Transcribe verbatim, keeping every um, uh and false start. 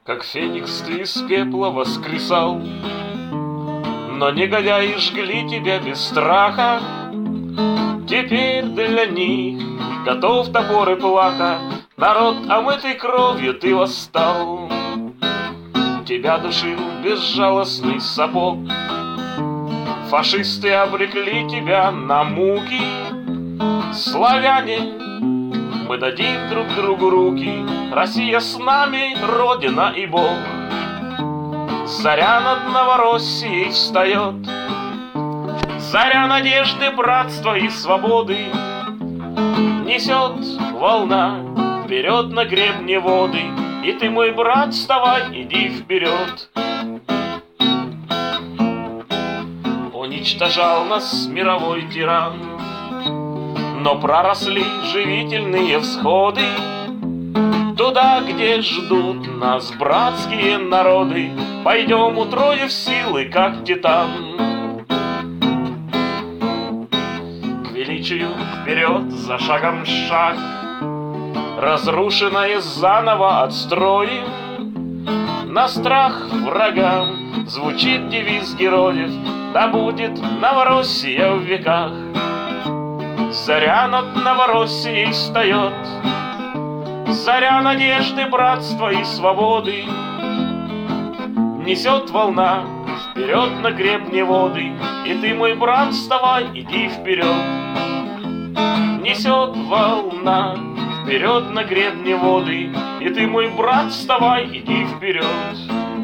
Как феникс ты из пепла воскресал, но негодяи жгли тебя без страха. Теперь для них готов топор и плаха. Народ, омытый кровью, ты восстал. Тебя душил безжалостный сапог. Фашисты обрекли тебя на муки. Славяне, мы дадим друг другу руки. Россия с нами, Родина и Бог. Заря над Новороссией встает, заря надежды, братства и свободы. Несет волна вперед на гребне воды, и ты, мой брат, вставай, иди вперед. Уничтожал нас мировой тиран, но проросли живительные всходы. Туда, где ждут нас братские народы, пойдем, утроив силы, как титан. К величию вперед, за шагом шаг, разрушенное заново отстроим. На страх врагам звучит девиз героев: да будет Новороссия в веках. Заря над Новороссией встает, заря надежды, братства и свободы. Несет волна вперед на гребне воды, и ты, мой брат, вставай, иди вперед. Несет волна вперед на гребне воды, и ты, мой брат, вставай, иди вперед.